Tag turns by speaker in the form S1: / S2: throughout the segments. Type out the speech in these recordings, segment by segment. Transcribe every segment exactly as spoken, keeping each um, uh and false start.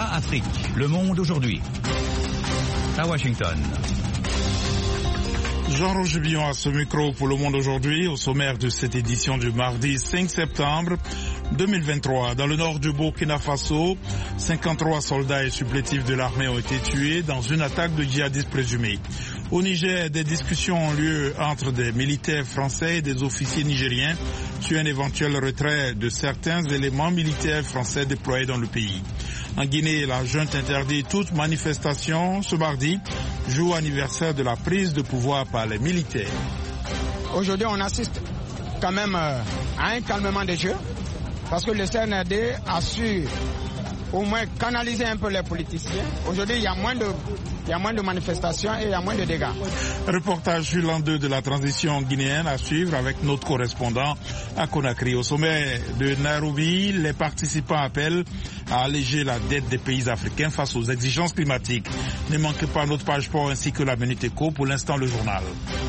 S1: voix Afrique. Le monde aujourd'hui. À Washington.
S2: Jean-Roger Billon à ce micro pour Le Monde aujourd'hui, au sommaire de cette édition du mardi cinq septembre deux mille vingt-trois. Dans le nord du Burkina Faso, cinquante-trois soldats et supplétifs de l'armée ont été tués dans une attaque de djihadistes présumés. Au Niger, des discussions ont lieu entre des militaires français et des officiers nigériens sur un éventuel retrait de certains éléments militaires français déployés dans le pays. En Guinée, la junte interdit toute manifestation ce mardi, jour anniversaire de la prise de pouvoir par les militaires.
S3: Aujourd'hui, on assiste quand même à un calmement des jeux, parce que le C N R D a su au moins canaliser un peu les politiciens. Aujourd'hui, il y a moins de, il y a moins de manifestations et il y a moins de dégâts.
S2: Reportage sur l'an deux de la transition guinéenne à suivre avec notre correspondant à Conakry. Au sommet de Nairobi, les participants appellent à alléger la dette des pays africains face aux exigences climatiques. Ne manquez pas notre page sport ainsi que la Minute Éco. Pour l'instant, le journal.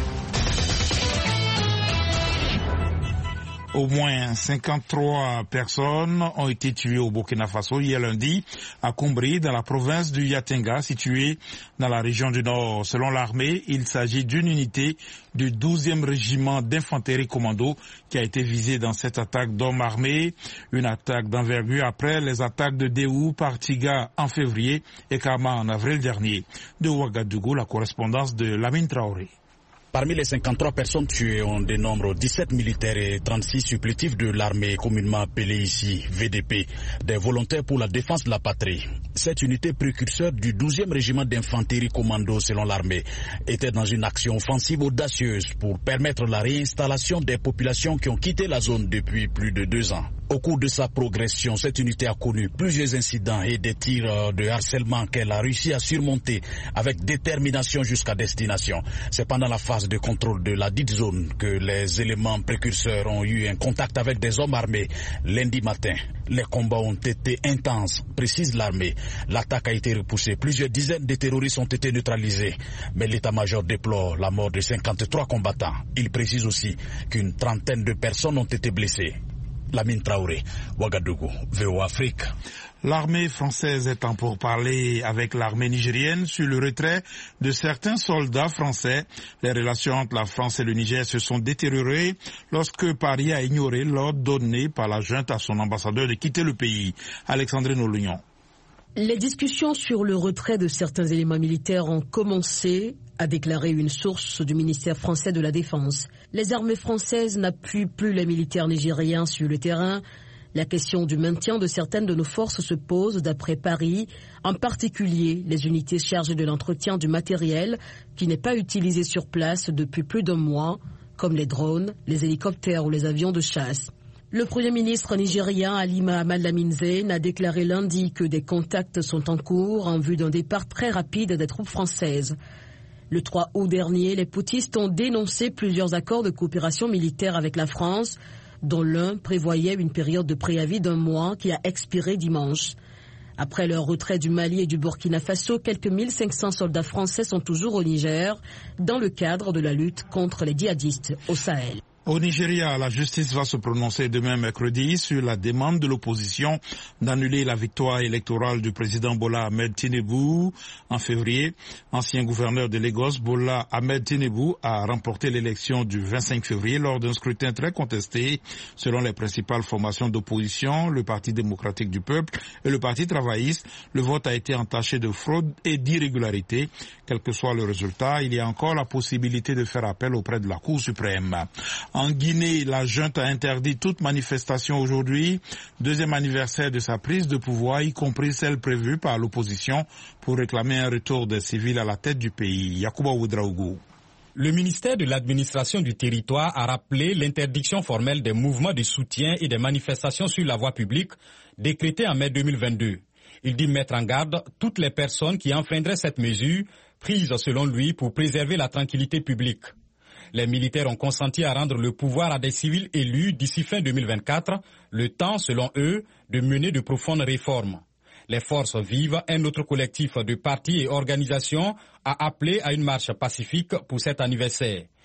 S2: Au moins cinquante-trois personnes ont été tuées au Burkina Faso hier lundi à Kombri, dans la province du Yatenga, située dans la région du Nord. Selon l'armée, il s'agit d'une unité du douzième régiment d'infanterie commando qui a été visée dans cette attaque d'hommes armés. Une attaque d'envergure après les attaques de Déhou par Tiga en février et Kama en avril dernier. De Ouagadougou, la correspondance de Lamine Traoré.
S4: Parmi les cinquante-trois personnes tuées, on dénombre dix-sept militaires et trente-six supplétifs de l'armée, communément appelée ici V D P, des volontaires pour la défense de la patrie. Cette unité précurseur du douzième régiment d'infanterie commando, selon l'armée, était dans une action offensive audacieuse pour permettre la réinstallation des populations qui ont quitté la zone depuis plus de deux ans. Au cours de sa progression, cette unité a connu plusieurs incidents et des tirs de harcèlement qu'elle a réussi à surmonter avec détermination jusqu'à destination. C'est pendant la phase de contrôle de la dite zone que les éléments précurseurs ont eu un contact avec des hommes armés lundi matin. Les combats ont été intenses, précise l'armée. L'attaque a été repoussée. Plusieurs dizaines de terroristes ont été neutralisés. Mais l'état-major déplore la mort de cinquante-trois combattants. Il précise aussi qu'une trentaine de personnes ont été blessées. Lamine Traoré, Ouagadougou, V O Afrique.
S2: L'armée française est en pourparlers avec l'armée nigérienne sur le retrait de certains soldats français. Les relations entre la France et le Niger se sont détériorées lorsque Paris a ignoré l'ordre donné par la junte à son ambassadeur de quitter le pays. Alexandrine Olignon.
S5: Les discussions sur le retrait de certains éléments militaires ont commencé, a déclaré une source du ministère français de la Défense. Les armées françaises n'appuient plus les militaires nigériens sur le terrain. La question du maintien de certaines de nos forces se pose d'après Paris, en particulier les unités chargées de l'entretien du matériel qui n'est pas utilisé sur place depuis plus d'un mois, comme les drones, les hélicoptères ou les avions de chasse. Le Premier ministre nigérien Ali Mohamed Lamin Zein a déclaré lundi que des contacts sont en cours en vue d'un départ très rapide des troupes françaises. Le trois août dernier, les putschistes ont dénoncé plusieurs accords de coopération militaire avec la France, dont l'un prévoyait une période de préavis d'un mois qui a expiré dimanche. Après leur retrait du Mali et du Burkina Faso, quelques mille cinq cents soldats français sont toujours au Niger, dans le cadre de la lutte contre les djihadistes au Sahel.
S2: Au Nigeria, la justice va se prononcer demain mercredi sur la demande de l'opposition d'annuler la victoire électorale du président Bola Ahmed Tinubu en février. Ancien gouverneur de Lagos, Bola Ahmed Tinubu a remporté l'élection du vingt-cinq février lors d'un scrutin très contesté selon les principales formations d'opposition, le Parti démocratique du peuple et le Parti travailliste. Le vote a été entaché de fraude et d'irrégularité. Quel que soit le résultat, il y a encore la possibilité de faire appel auprès de la Cour suprême. En Guinée, la junte a interdit toute manifestation aujourd'hui, deuxième anniversaire de sa prise de pouvoir, y compris celle prévue par l'opposition pour réclamer un retour des civils à la tête du pays. Yacouba Ouedraogo.
S6: Le ministère de l'administration du territoire a rappelé l'interdiction formelle des mouvements de soutien et des manifestations sur la voie publique décrétée en mai deux mille vingt-deux. Il dit mettre en garde toutes les personnes qui enfreindraient cette mesure, prise selon lui pour préserver la tranquillité publique. Les militaires ont consenti à rendre le pouvoir à des civils élus d'ici fin deux mille vingt-quatre, le temps, selon eux, de mener de profondes réformes. Les Forces Vives, un autre collectif de partis et organisations, a appelé à une marche pacifique pour cet anniversaire.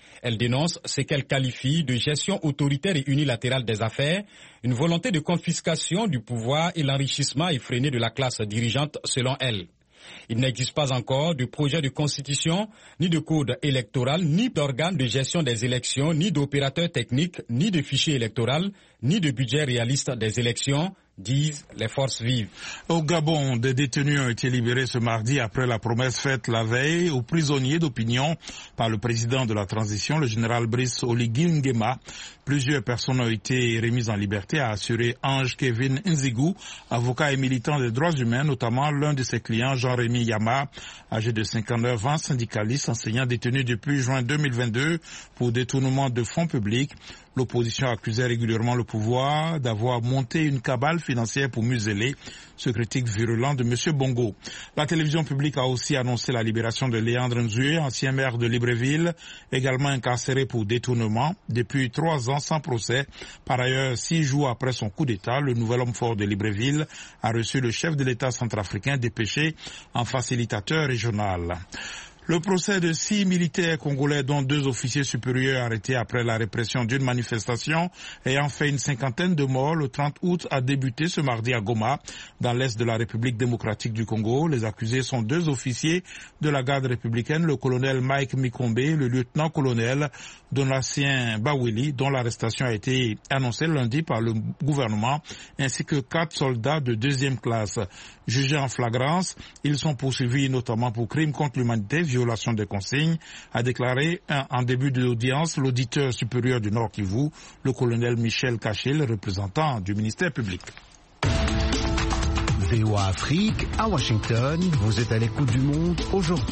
S6: Elle dénonce ce qu'elle qualifie de gestion autoritaire et unilatérale des affaires, une volonté de confiscation du pouvoir et l'enrichissement effréné de la classe dirigeante selon elle. Il n'existe pas encore de projet de constitution, ni de code électoral, ni d'organe de gestion des élections, ni d'opérateur technique, ni de fichier électoral, ni de budget réaliste des élections, disent les forces vives.
S2: Au Gabon, des détenus ont été libérés ce mardi après la promesse faite la veille aux prisonniers d'opinion par le président de la transition, le général Brice Oligui Nguema. Plusieurs personnes ont été remises en liberté, a assuré Ange Kevin Nzigou, avocat et militant des droits humains, notamment l'un de ses clients, Jean-Rémy Yama, âgé de cinquante-neuf ans, syndicaliste, enseignant détenu depuis juin deux mille vingt-deux pour détournement de fonds publics. L'opposition accusait régulièrement le pouvoir d'avoir monté une cabale financière pour museler ce critique virulent de M. Bongo. La télévision publique a aussi annoncé la libération de Léandre Nzoué, ancien maire de Libreville, également incarcéré pour détournement depuis trois ans sans procès. Par ailleurs, six jours après son coup d'État, le nouvel homme fort de Libreville a reçu le chef de l'État centrafricain dépêché en facilitateur régional. Le procès de six militaires congolais, dont deux officiers supérieurs arrêtés après la répression d'une manifestation ayant fait une cinquantaine de morts le trente août, a débuté ce mardi à Goma, dans l'est de la République démocratique du Congo. Les accusés sont deux officiers de la garde républicaine, le colonel Mike Mikombe, le lieutenant-colonel Donatien Bawili, dont l'arrestation a été annoncée lundi par le gouvernement, ainsi que quatre soldats de deuxième classe. Jugés en flagrance, ils sont poursuivis notamment pour crimes contre l'humanité, violation des consignes, a déclaré en début de l'audience l'auditeur supérieur du Nord Kivu, le colonel Michel Caché, le représentant du ministère public.
S7: V O A Afrique, à Washington, vous êtes à l'écoute du monde aujourd'hui.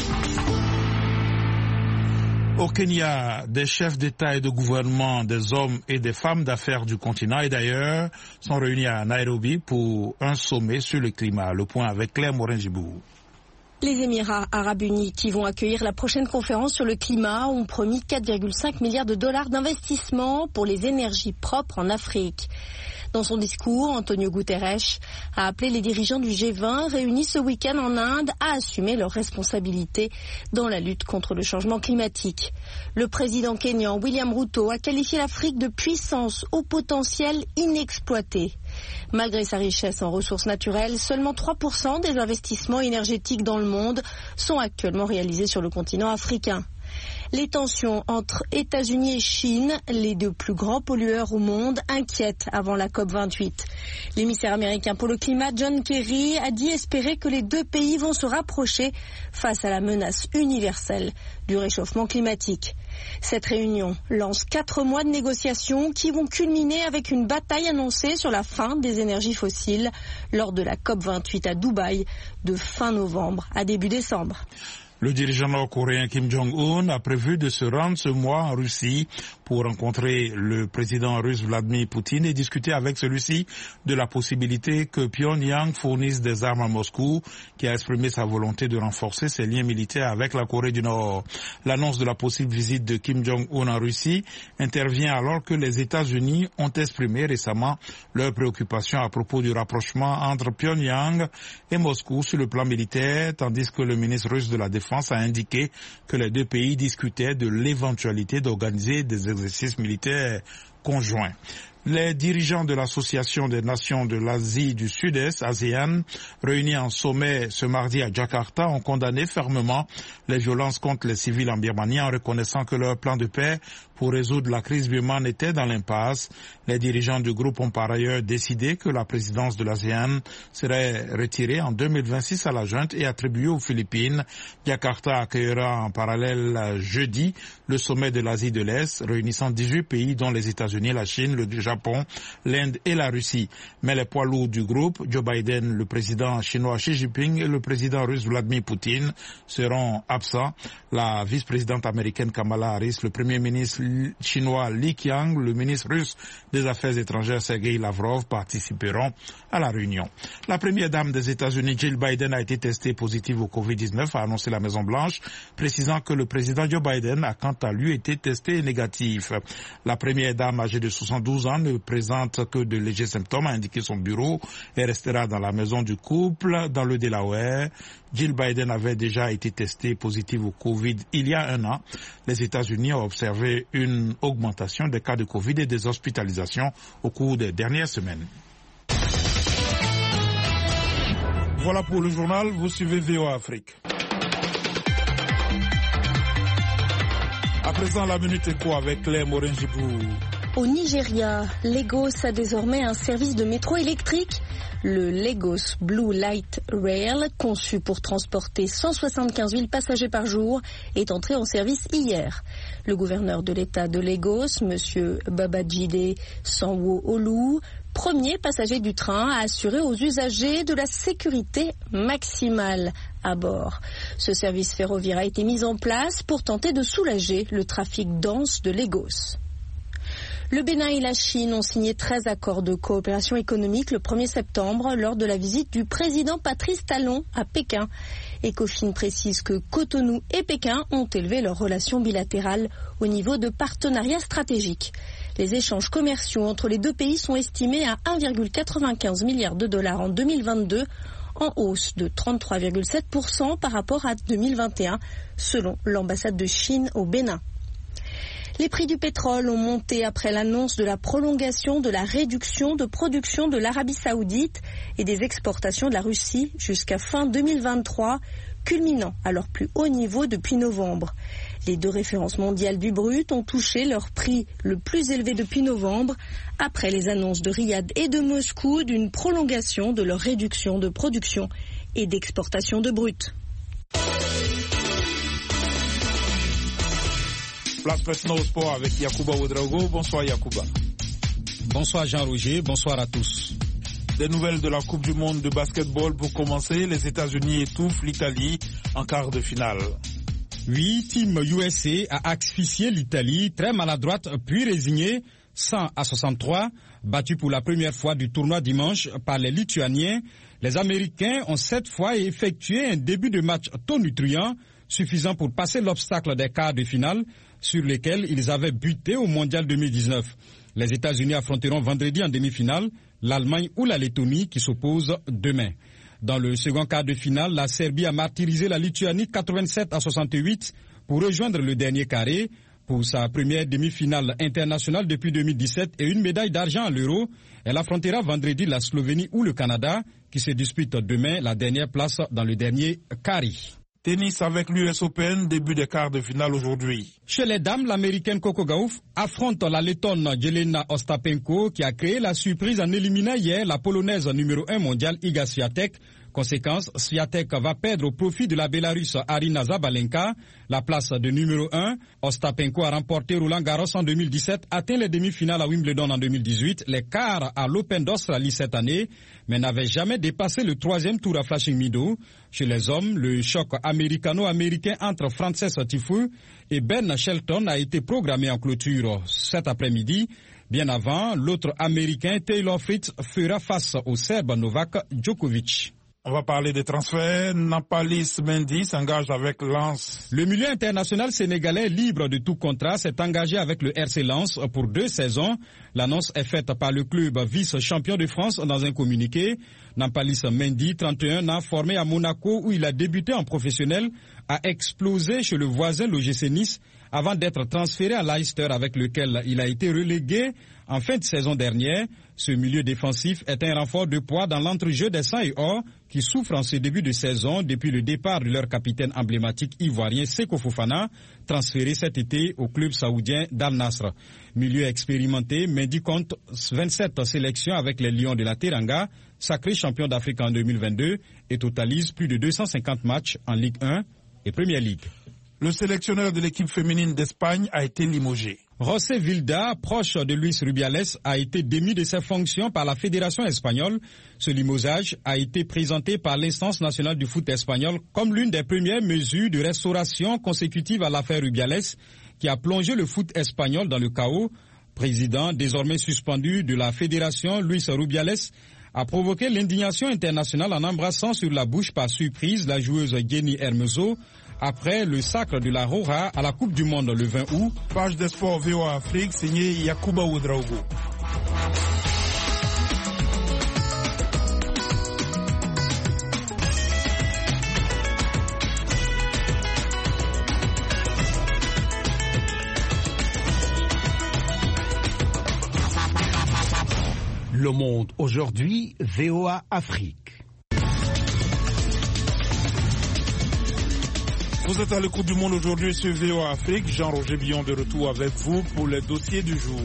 S2: Au Kenya, des chefs d'État et de gouvernement, des hommes et des femmes d'affaires du continent et d'ailleurs sont réunis à Nairobi pour un sommet sur le climat. Le point avec Claire Morin-Gibou.
S8: Les Émirats arabes unis, qui vont accueillir la prochaine conférence sur le climat, ont promis quatre virgule cinq milliards de dollars d'investissement pour les énergies propres en Afrique. Dans son discours, Antonio Guterres a appelé les dirigeants du G vingt réunis ce week-end en Inde à assumer leurs responsabilités dans la lutte contre le changement climatique. Le président kényan William Ruto a qualifié l'Afrique de puissance au potentiel inexploité. Malgré sa richesse en ressources naturelles, seulement trois pour cent des investissements énergétiques dans le monde sont actuellement réalisés sur le continent africain. Les tensions entre États-Unis et Chine, les deux plus grands pollueurs au monde, inquiètent avant la COP vingt-huit. L'émissaire américain pour le climat, John Kerry, a dit espérer que les deux pays vont se rapprocher face à la menace universelle du réchauffement climatique. Cette réunion lance quatre mois de négociations qui vont culminer avec une bataille annoncée sur la fin des énergies fossiles lors de la COP vingt-huit à Dubaï de fin novembre à début décembre.
S2: Le dirigeant nord-coréen Kim Jong-un a prévu de se rendre ce mois en Russie pour rencontrer le président russe Vladimir Poutine et discuter avec celui-ci de la possibilité que Pyongyang fournisse des armes à Moscou, qui a exprimé sa volonté de renforcer ses liens militaires avec la Corée du Nord. L'annonce de la possible visite de Kim Jong-un en Russie intervient alors que les États-Unis ont exprimé récemment leur préoccupation à propos du rapprochement entre Pyongyang et Moscou sur le plan militaire, tandis que le ministre russe de la Défense a indiqué que les deux pays discutaient de l'éventualité d'organiser des exercices militaires conjoints. Les dirigeants de l'Association des Nations de l'Asie du Sud-Est, ASEAN, réunis en sommet ce mardi à Jakarta, ont condamné fermement les violences contre les civils en Birmanie en reconnaissant que leur plan de paix pour résoudre la crise birmane était dans l'impasse. Les dirigeants du groupe ont par ailleurs décidé que la présidence de l'ASEAN serait retirée en deux mille vingt-six à la junte et attribuée aux Philippines. Jakarta accueillera en parallèle jeudi le sommet de l'Asie de l'Est, réunissant dix-huit pays dont les États-Unis, la Chine, le Japon, l'Inde et la Russie. Mais les poids lourds du groupe, Joe Biden, le président chinois Xi Jinping et le président russe Vladimir Poutine seront absents. La vice-présidente américaine Kamala Harris, le premier ministre chinois Li Qiang, le ministre russe des Affaires étrangères Sergei Lavrov participeront à la réunion. La première dame des États-Unis, Jill Biden, a été testée positive au covid dix-neuf, a annoncé la Maison-Blanche, précisant que le président Joe Biden a quant à lui été testé négatif. La première dame femme âgée de soixante-douze ans ne présente que de légers symptômes, a indiqué son bureau, et restera dans la maison du couple dans le Delaware. Jill Biden avait déjà été testée positive au Covid il y a un an. Les États-Unis ont observé une augmentation des cas de Covid et des hospitalisations au cours des dernières semaines. Voilà pour le journal, vous suivez V O A Afrique. À présent, la Minute Éco avec Claire Morin-Gibou.
S8: Au Nigeria, Lagos a désormais un service de métro électrique. Le Lagos Blue Light Rail, conçu pour transporter cent soixante-quinze mille passagers par jour, est entré en service hier. Le gouverneur de l'État de Lagos, M. Babajide Sanwo-Olu, premier passager du train, a assuré aux usagers de la sécurité maximale à bord. Ce service ferroviaire a été mis en place pour tenter de soulager le trafic dense de Lagos. Le Bénin et la Chine ont signé treize accords de coopération économique le premier septembre lors de la visite du président Patrice Talon à Pékin. Ecofin précise que Cotonou et Pékin ont élevé leurs relations bilatérales au niveau de partenariat stratégique. Les échanges commerciaux entre les deux pays sont estimés à un virgule quatre-vingt-quinze milliard de dollars en deux mille vingt-deux, en hausse de trente-trois virgule sept pour cent par rapport à deux mille vingt et un, selon l'ambassade de Chine au Bénin. Les prix du pétrole ont monté après l'annonce de la prolongation de la réduction de production de l'Arabie Saoudite et des exportations de la Russie jusqu'à fin deux mille vingt-trois, culminant à leur plus haut niveau depuis novembre. Les deux références mondiales du brut ont touché leur prix le plus élevé depuis novembre, après les annonces de Riyad et de Moscou d'une prolongation de leur réduction de production et d'exportation de brut.
S2: Place maintenant au sport avec Yacouba Ouedraogo. Bonsoir Yacouba.
S6: Bonsoir Jean-Roger, bonsoir à tous.
S2: Des nouvelles de la Coupe du Monde de basketball pour commencer. Les États-Unis étouffent l'Italie en quart de finale.
S6: Oui, Team U S A a asphyxié l'Italie, très maladroite puis résignée, cent à soixante-trois, battue pour la première fois du tournoi dimanche par les Lituaniens. Les Américains ont cette fois effectué un début de match tonitruant, suffisant pour passer l'obstacle des quarts de finale sur lesquels ils avaient buté au Mondial deux mille dix-neuf. Les États-Unis affronteront vendredi en demi-finale l'Allemagne ou la Lettonie qui s'opposent demain. Dans le second quart de finale, la Serbie a martyrisé la Lituanie quatre-vingt-sept à soixante-huit pour rejoindre le dernier carré pour sa première demi-finale internationale depuis deux mille dix-sept et une médaille d'argent à l'Euro. Elle affrontera vendredi la Slovénie ou le Canada qui se disputent demain la dernière place dans le dernier carré.
S2: Tennis avec l'U S Open, début des quarts de finale aujourd'hui.
S6: Chez les dames, l'américaine Coco Gauff affronte la lettonne Jelena Ostapenko qui a créé la surprise en éliminant hier la polonaise numéro un mondiale Iga Swiatek. Conséquence, Swiatek va perdre au profit de la Bélarusse Arina Zabalenka la place de numéro un. Ostapenko a remporté Roland Garros en deux mille dix-sept, atteint les demi-finales à Wimbledon en deux mille dix-huit, les quarts à l'Open d'Australie cette année, mais n'avait jamais dépassé le troisième tour à Flushing Meadows. Chez les hommes, le choc américano-américain entre Frances Tiafoe et Ben Shelton a été programmé en clôture cet après-midi. Bien avant, l'autre américain Taylor Fritz fera face au Serbe Novak Djokovic.
S2: On va parler des transferts. Nampalis Mendy s'engage avec Lens.
S6: Le milieu international sénégalais libre de tout contrat s'est engagé avec le R C Lens pour deux saisons. L'annonce est faite par le club vice-champion de France dans un communiqué. Nampalis Mendy, trente et un ans, formé à Monaco où il a débuté en professionnel, a explosé chez le voisin l'O G C Nice avant d'être transféré à Leicester avec lequel il a été relégué en fin de saison dernière. Ce milieu défensif est un renfort de poids dans l'entrejeu des Sang et Or qui souffrent en ce début de saison depuis le départ de leur capitaine emblématique ivoirien Seko Fofana, transféré cet été au club saoudien d'Al Nassr. Milieu expérimenté, Mendy compte vingt-sept sélections avec les Lions de la Teranga, sacré champion d'Afrique en deux mille vingt-deux et totalise plus de deux cent cinquante matchs en Ligue un et Premier League.
S2: Le sélectionneur de l'équipe féminine d'Espagne a été limogé.
S6: José Vilda, proche de Luis Rubiales, a été démis de ses fonctions par la Fédération espagnole. Ce limogeage a été présenté par l'instance nationale du foot espagnol comme l'une des premières mesures de restauration consécutive à l'affaire Rubiales qui a plongé le foot espagnol dans le chaos. Président désormais suspendu de la Fédération, Luis Rubiales a provoqué l'indignation internationale en embrassant sur la bouche par surprise la joueuse Jenny Hermoso. après le sacre de la Roja à la Coupe du Monde le vingt août.
S2: Page des sports V O A Afrique, signé Yakuba Ouedraogo.
S7: Le Monde aujourd'hui, V O A Afrique.
S2: Vous êtes à l'écoute du Monde aujourd'hui sur V O A Afrique. Jean-Roger Billon de retour avec vous pour les dossiers du jour.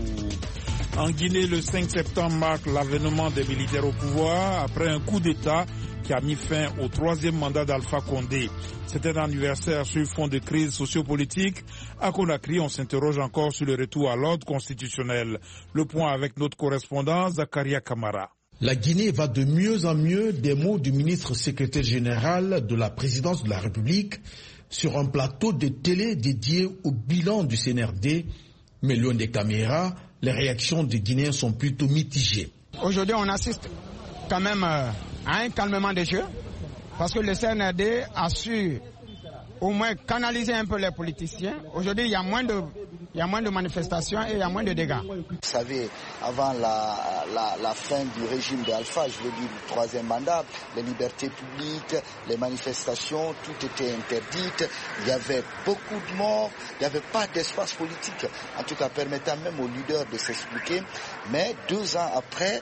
S2: En Guinée, le cinq septembre marque l'avènement des militaires au pouvoir après un coup d'État qui a mis fin au troisième mandat d'Alpha Condé. C'était un anniversaire sur fond de crise sociopolitique. À Conakry, on s'interroge encore sur le retour à l'ordre constitutionnel. Le point avec notre correspondant Zakaria Kamara.
S9: La Guinée va de mieux en mieux, des mots du ministre secrétaire général de la présidence de la République sur un plateau de télé dédié au bilan du C N R D. Mais loin des caméras, les réactions des Guinéens sont plutôt mitigées.
S3: Aujourd'hui, on assiste quand même à un calmement des jeux parce que le C N R D a su au moins canaliser un peu les politiciens. Aujourd'hui, il y a moins de, il y a moins de manifestations et il y a moins de dégâts.
S10: Vous savez, avant la, la, la fin du régime d'Alpha, je veux dire le troisième mandat, les libertés publiques, les manifestations, tout était interdit. Il y avait beaucoup de morts, il n'y avait pas d'espace politique, en tout cas permettant même aux leaders de s'expliquer. Mais deux ans après,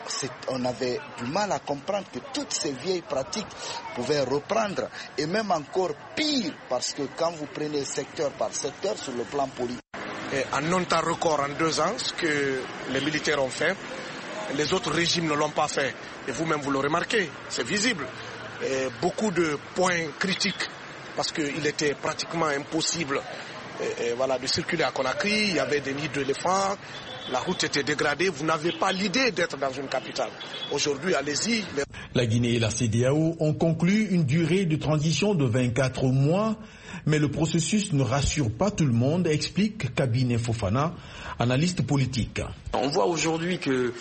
S10: on avait du mal à comprendre que toutes ces vieilles pratiques pouvaient reprendre, et même encore pire, parce que quand vous prenez secteur par secteur sur le plan politique.
S11: Et en un temps record, en deux ans, ce que les militaires ont fait, les autres régimes ne l'ont pas fait. Et vous-même, vous le remarquez, c'est visible. Et beaucoup de points critiques, parce qu'il était pratiquement impossible et, et voilà, de circuler à Conakry, il y avait des nids d'éléphants. La route était dégradée, vous n'avez pas l'idée d'être dans une capitale. Aujourd'hui, allez-y.
S9: La Guinée et la C E D E A O ont conclu une durée de transition de vingt-quatre mois, mais le processus ne rassure pas tout le monde, explique Kabinet Fofana, analyste politique.
S12: On voit aujourd'hui qu'il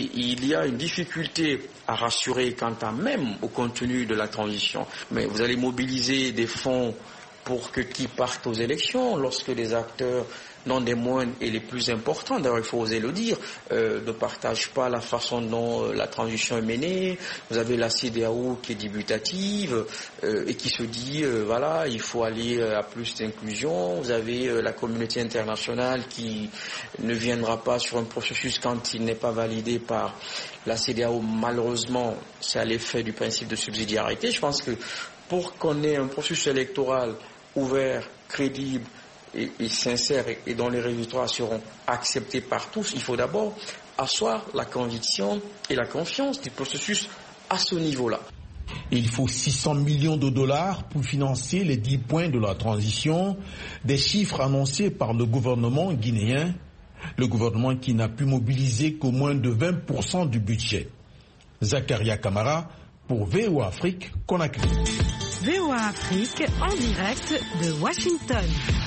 S12: y a une difficulté à rassurer quant à même au contenu de la transition. Mais vous allez mobiliser des fonds pour que qui partent aux élections lorsque les acteurs non des moindres et les plus importants, d'ailleurs il faut oser le dire, euh, ne partagent pas la façon dont euh, la transition est menée. Vous avez la C E D E A O qui est débutative euh, et qui se dit euh, voilà, il faut aller à plus d'inclusion. Vous avez euh, la communauté internationale qui ne viendra pas sur un processus quand il n'est pas validé par la C E D E A O. Malheureusement, c'est à l'effet du principe de subsidiarité. Je pense que pour qu'on ait un processus électoral ouvert, crédible, Et, et sincère et, et dont les résultats seront acceptés par tous, il faut d'abord asseoir la conviction et la confiance du processus à ce niveau-là.
S9: Il faut six cents millions de dollars pour financer les dix points de la transition, des chiffres annoncés par le gouvernement guinéen, le gouvernement qui n'a pu mobiliser qu'au moins de vingt pour cent du budget. Zakaria Kamara pour V O A Afrique, Conakry.
S13: V O A Afrique en direct de Washington.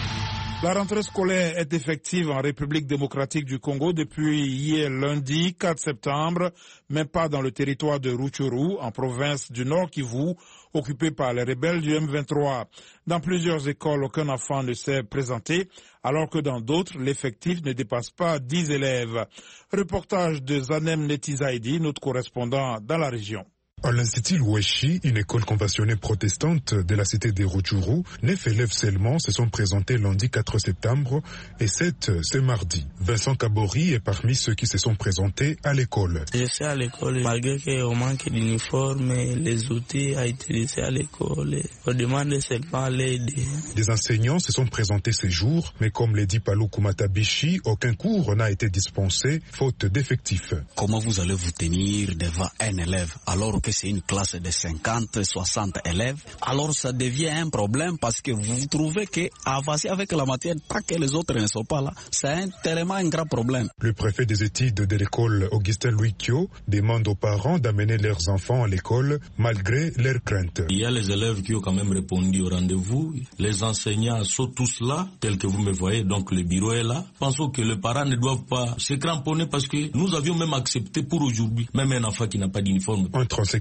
S2: La rentrée scolaire est effective en République démocratique du Congo depuis hier lundi quatre septembre, mais pas dans le territoire de Rutshuru, en province du Nord Kivu, occupée par les rebelles du M vingt-trois. Dans plusieurs écoles, aucun enfant ne s'est présenté, alors que dans d'autres, l'effectif ne dépasse pas dix élèves. Reportage de Zanem Netizaidi, notre correspondant dans la région.
S14: À l'Institut Loueshi, une école conventionnée protestante de la cité de Rutshuru, neuf élèves seulement se sont présentés lundi quatre septembre et sept ce mardi. Vincent Kabori est parmi ceux qui se sont présentés à l'école.
S15: Je suis à l'école malgré qu'on manque d'uniforme, les outils à utiliser à l'école. On demande seulement l'aide.
S14: Des enseignants se sont présentés ces jours, mais comme l'a dit Palou Kumatabishi, aucun cours n'a été dispensé, faute d'effectifs.
S16: Comment vous allez vous tenir devant un élève alors que c'est une classe de cinquante, soixante élèves, alors ça devient un problème parce que vous trouvez qu'avancer avec la matière tant que les autres ne sont pas là, c'est un, tellement un grand problème.
S14: Le préfet des études de l'école, Augustin Louis Kyo, demande aux parents d'amener leurs enfants à l'école malgré leurs craintes.
S17: Il y a les élèves qui ont quand même répondu au rendez-vous, les enseignants sont tous là, tels que vous me voyez, donc le bureau est là. Pensons que les parents ne doivent pas se cramponner parce que nous avions même accepté pour aujourd'hui, même un enfant qui n'a pas d'uniforme.
S14: Entre en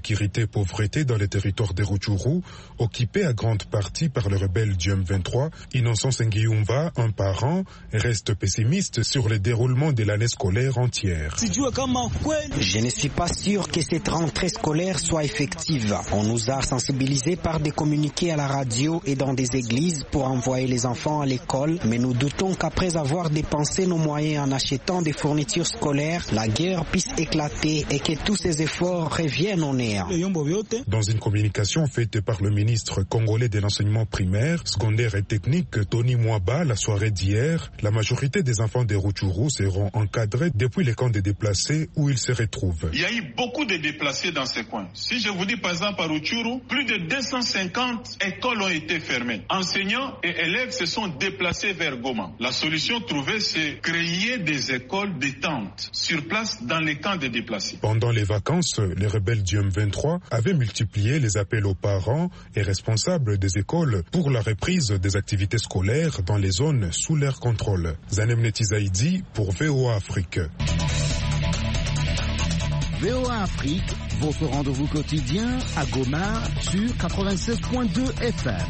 S14: insécurité et pauvreté dans les territoires des Rutshuru, occupés à grande partie par le rebelle du M vingt-trois, Innocence Nguiyumva, un parent, reste pessimiste sur le déroulement de l'année scolaire entière.
S18: Je ne suis pas sûr que cette rentrée scolaire soit effective. On nous a sensibilisés par des communiqués à la radio et dans des églises pour envoyer les enfants à l'école, mais nous doutons qu'après avoir dépensé nos moyens en achetant des fournitures scolaires, la guerre puisse éclater et que tous ces efforts reviennent en néant.
S14: Dans une communication faite par le ministre congolais de l'enseignement primaire, secondaire et technique, Tony Mwaba, la soirée d'hier, la majorité des enfants des Rutshuru seront encadrés depuis les camps de déplacés où ils se retrouvent.
S19: Il y a eu beaucoup de déplacés dans ces coins. Si je vous dis par exemple à Rutshuru, plus de deux cent cinquante écoles ont été fermées. Enseignants et élèves se sont déplacés vers Goma. La solution trouvée, c'est créer des écoles détente sur place dans les camps de déplacés.
S14: Pendant les vacances, les rebelles du M vingt-trois avaient multiplié les appels aux parents et responsables des écoles pour la reprise des activités scolaires dans les zones sous leur contrôle. Zanem Netizaïdi pour V O A Afrique.
S1: V O A Afrique, votre rendez-vous quotidien à Goma sur quatre-vingt-seize point deux F M.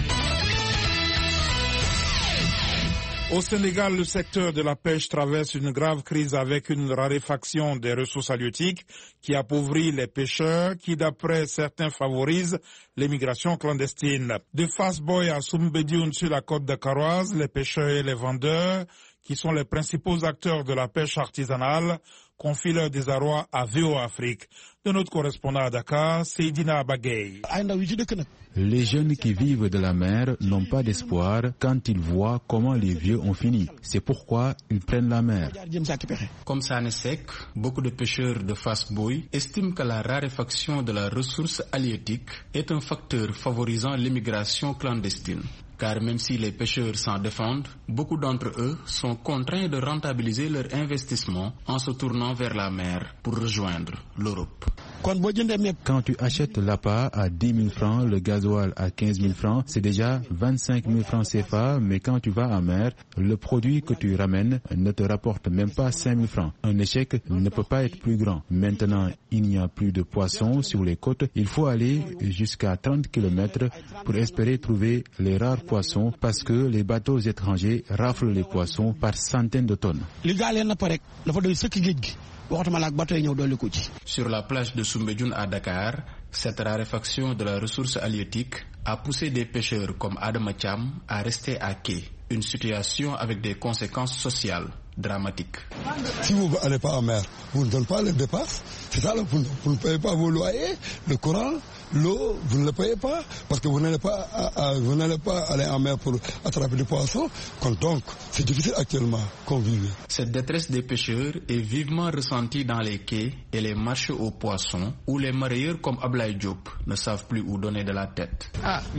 S2: Au Sénégal, le secteur de la pêche traverse une grave crise avec une raréfaction des ressources halieutiques qui appauvrit les pêcheurs qui, d'après certains, favorise l'émigration clandestine. De Fastboy à Soumbédioune sur la côte dakaroise, les pêcheurs et les vendeurs, qui sont les principaux acteurs de la pêche artisanale, confient leur désarroi à V O A Afrique. De notre correspondant à Dakar, Seydina Bagay.
S20: Les jeunes qui vivent de la mer n'ont pas d'espoir quand ils voient comment les vieux ont fini. C'est pourquoi ils prennent la mer.
S21: Comme Sané Sek, beaucoup de pêcheurs de Fastboy estiment que la raréfaction de la ressource halieutique est un facteur favorisant l'immigration clandestine. Car même si les pêcheurs s'en défendent, beaucoup d'entre eux sont contraints de rentabiliser leur investissement en se tournant vers la mer pour rejoindre l'Europe.
S20: Quand tu achètes l'appât à dix mille francs, le gasoil à quinze mille francs, c'est déjà vingt-cinq mille francs C F A, mais quand tu vas en mer, le produit que tu ramènes ne te rapporte même pas cinq mille francs. Un échec ne peut pas être plus grand. Maintenant, il n'y a plus de poissons sur les côtes. Il faut aller jusqu'à trente kilomètres pour espérer trouver les rares poissons parce que les bateaux étrangers raflent les poissons par centaines de tonnes.
S21: Sur la plage de Soumbédioune à Dakar, cette raréfaction de la ressource halieutique a poussé des pêcheurs comme Adama Cham à rester à quai. Une situation avec des conséquences sociales dramatiques.
S22: Si vous n'allez pas en mer, vous ne donnez pas les dépenses. C'est ça, vous, vous ne payez pas vos loyers, le courant, l'eau, vous ne le payez pas parce que vous n'allez pas, à, à, vous n'allez pas aller en mer pour attraper des poissons. Donc, c'est difficile actuellement qu'on vive.
S21: Cette détresse des pêcheurs est vivement ressentie dans les quais et les marchés aux poissons où les mareyeurs comme Ablaye Diop ne savent plus où donner de la tête.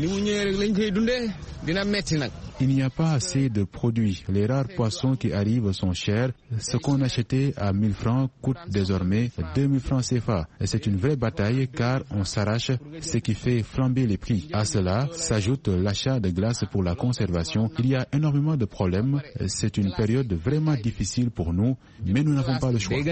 S20: Il n'y a pas assez de produits. Les rares poissons qui arrivent sont chers. Ce qu'on achetait à mille francs coûte désormais deux mille francs C F A. C'est une vraie bataille car on s'arrache, ce qui fait flamber les prix. À cela s'ajoute l'achat de glace pour la conservation. Il y a énormément de problèmes. C'est une période vraiment difficile pour nous, mais nous n'avons pas le choix.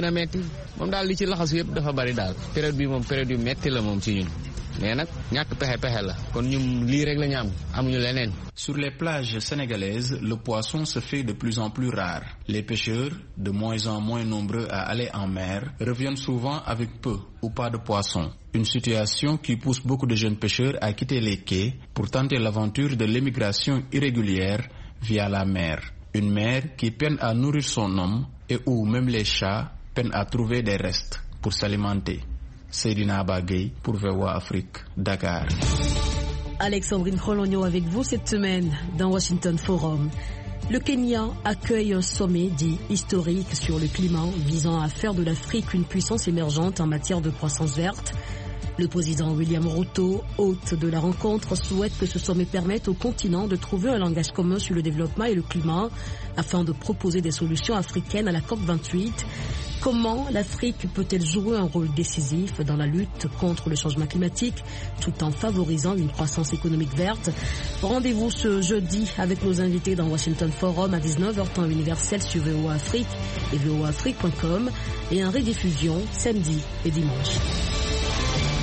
S21: Sur les plages sénégalaises, le poisson se fait de plus en plus rare. Les pêcheurs, de moins en moins nombreux à aller en mer, reviennent souvent avec peu ou pas de poissons. Une situation qui pousse beaucoup de jeunes pêcheurs à quitter les quais pour tenter l'aventure de l'émigration irrégulière via la mer. Une mer qui peine à nourrir son homme et où même les chats peinent à trouver des restes pour s'alimenter. Seydina Bagay pour V O A Afrique, Dakar.
S5: Alexandrine Rologno avec vous cette semaine dans Washington Forum. Le Kenya accueille un sommet dit historique sur le climat visant à faire de l'Afrique une puissance émergente en matière de croissance verte. Le président William Ruto, hôte de la rencontre, souhaite que ce sommet permette au continent de trouver un langage commun sur le développement et le climat afin de proposer des solutions africaines à la COP vingt-huit. Comment l'Afrique peut-elle jouer un rôle décisif dans la lutte contre le changement climatique tout en favorisant une croissance économique verte? Rendez-vous ce jeudi avec nos invités dans Washington Forum à dix-neuf heures temps universel sur V O A Afrique et V O A Afrique point com et en rediffusion samedi et dimanche.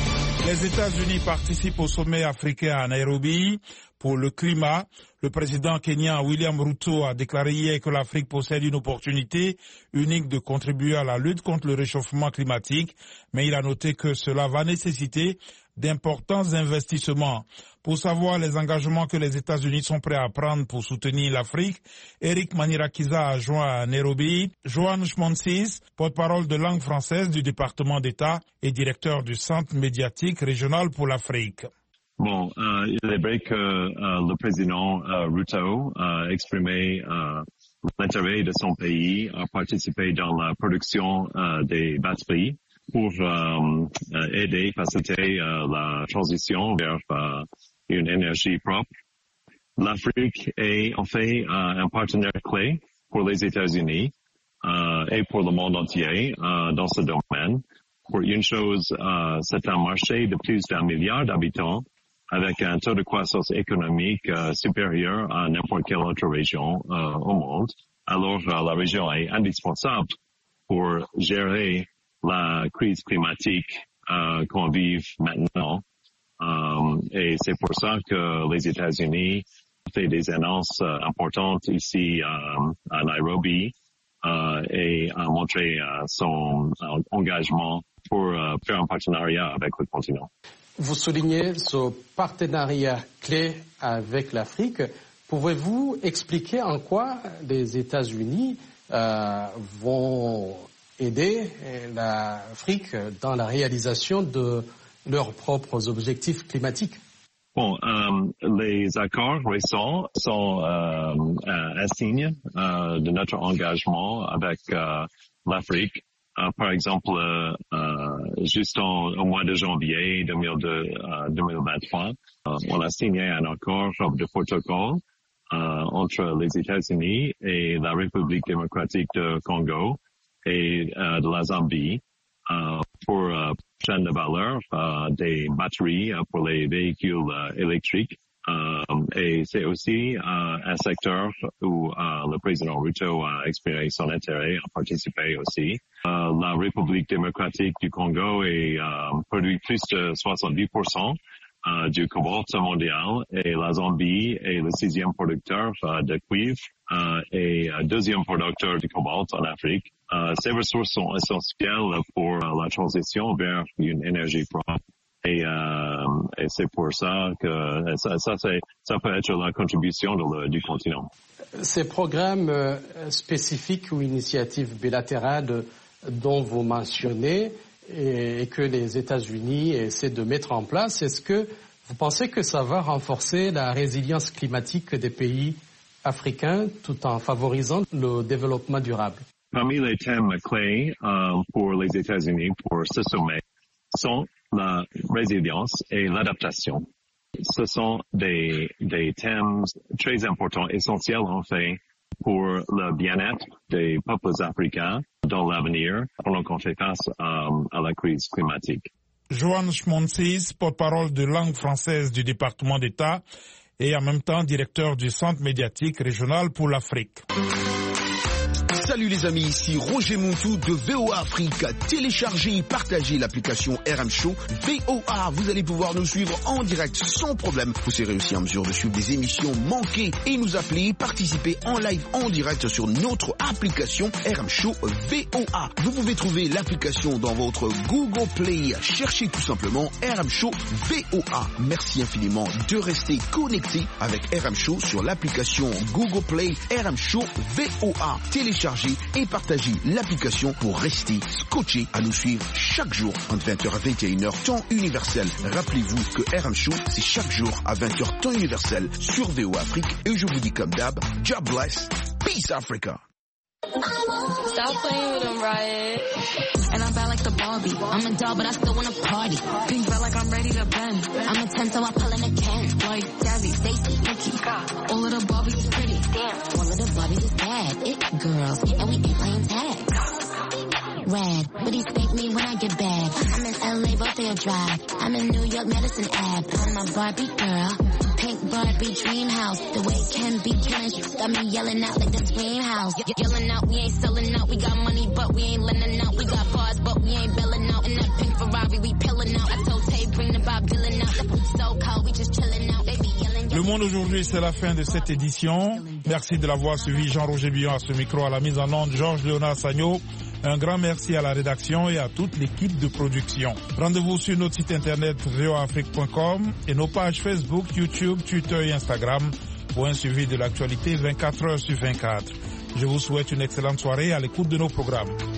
S2: Les États-Unis participent au sommet africain à Nairobi pour le climat. Le président kenyan William Ruto a déclaré hier que l'Afrique possède une opportunité unique de contribuer à la lutte contre le réchauffement climatique, mais il a noté que cela va nécessiter d'importants investissements. Pour savoir les engagements que les États-Unis sont prêts à prendre pour soutenir l'Afrique, Eric Manirakiza a joint à Nairobi Joanne Schmonsis, porte-parole de langue française du département d'État et directeur du Centre médiatique régional pour l'Afrique.
S4: Bon, euh, il est vrai que euh, le président euh, Ruto a exprimé euh, l'intérêt de son pays à participer dans la production euh, des batteries pour euh, aider, faciliter euh, la transition vers euh, une énergie propre. L'Afrique est en fait euh, un partenaire clé pour les États-Unis euh, et pour le monde entier euh, dans ce domaine. Pour une chose, euh, c'est un marché de plus d'un milliard d'habitants avec un taux de croissance économique euh, supérieur à n'importe quelle autre région euh, au monde. Alors, euh, la région est indispensable pour gérer la crise climatique euh, qu'on vit maintenant. Euh, et c'est pour ça que les États-Unis ont fait des annonces euh, importantes ici euh, à Nairobi euh, et ont montré euh, son euh, engagement pour euh, faire un partenariat avec le continent.
S8: Vous soulignez ce partenariat clé avec l'Afrique. Pouvez-vous expliquer en quoi les États-Unis euh, vont aider l'Afrique dans la réalisation de leurs propres objectifs climatiques?
S4: Bon, euh, les accords récents sont euh, un signe euh, de notre engagement avec euh, l'Afrique. Uh, par exemple, uh, juste en, au mois de janvier deux mille vingt-trois, uh, on a signé un accord de protocole uh, entre les États-Unis et la République démocratique du Congo et uh, de la Zambie uh, pour uh, chaîne de valeur uh, des batteries uh, pour les véhicules uh, électriques. Um, et c'est aussi uh, un secteur où uh, le président Ruto a exprimé son intérêt à participer aussi. Uh, la République démocratique du Congo est, uh, produit plus de soixante-dix pour cent uh, du cobalt mondial et la Zambie est le sixième producteur uh, de cuivre uh, et uh, deuxième producteur de cobalt en Afrique. Uh, ces ressources sont essentielles pour uh, la transition vers une énergie propre. Et, euh, et c'est pour ça que ça, ça, c'est, ça peut être la contribution de le, du continent.
S8: Ces programmes euh, spécifiques ou initiatives bilatérales dont vous mentionnez et, et que les États-Unis essaient de mettre en place, est-ce que vous pensez que ça va renforcer la résilience climatique des pays africains tout en favorisant le développement durable?
S4: Parmi les thèmes clés euh, pour les États-Unis pour ce sommet sont la résilience et l'adaptation. Ce sont des, des thèmes très importants, essentiels en fait, pour le bien-être des peuples africains dans l'avenir, pendant qu'on fait face à, à la crise climatique.
S2: Joanne Schmonsis, porte-parole de langue française du département d'État et en même temps directeur du Centre médiatique régional pour l'Afrique.
S1: Salut les amis, ici Roger Montou de V O A Afrique. Téléchargez et partagez l'application R M Show V O A. Vous allez pouvoir nous suivre en direct sans problème. Vous serez aussi en mesure de suivre des émissions manquées et nous appeler, participer en live en direct sur notre application R M Show V O A. Vous pouvez trouver l'application dans votre Google Play. Cherchez tout simplement R M Show V O A. Merci infiniment de rester connecté avec R M Show sur l'application Google Play R M Show V O A. Téléchargez et partagez l'application pour rester scotché à nous suivre chaque jour entre vingt heures à vingt et une heures temps universel. Rappelez-vous que R M Show c'est chaque jour à vingt heures temps universel sur V O A Afrique et je vous dis comme d'hab, God bless, peace Africa.
S23: Stop playing with them, Riot. And I'm bad like the Barbie. I'm a doll, but I still wanna party. Pink belt like I'm ready to bend. I'm a ten, so I pull in a can. Like Jazzy, Stacy, Nikki. All of the Barbies is pretty. Damn. All of the Barbies is bad. It girls, and we ain't playing tag. Rad, but he spank me when I get bad. I'm in L A, Rodeo Drive. I'm in New York, Madison Ave. I'm a Barbie girl. Pink Barbie dream house. The way it can be killing shit got me yelling out like the scream house. Ye- yelling out, we ain't selling out. We got money, but we ain't lending out. We got bars, but we ain't belling out. In that pink Ferrari, we pillin' out. I told Tay, bring the
S2: Monde aujourd'hui, c'est la fin de cette édition. Merci de l'avoir suivi. Jean-Roger Billon à ce micro, à la mise en onde, Georges Léonard Sagno. Un grand merci à la rédaction et à toute l'équipe de production. Rendez-vous sur notre site internet v o a afrique point com et nos pages Facebook, YouTube, Twitter et Instagram pour un suivi de l'actualité vingt-quatre heures sur vingt-quatre. Je vous souhaite une excellente soirée à l'écoute de nos programmes.